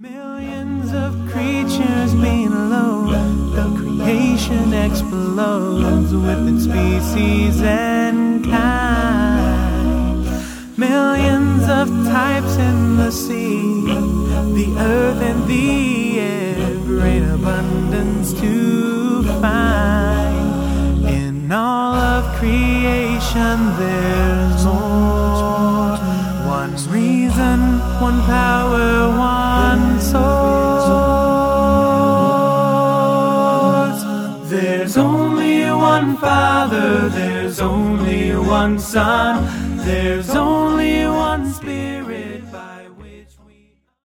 Millions of creatures below, the creation explodes within species and kind. Millions of types in the sea, the earth and the air, great abundance to find. In all of creation there's more. One reason, one power, one source. There's only one Father, there's only one Son, there's only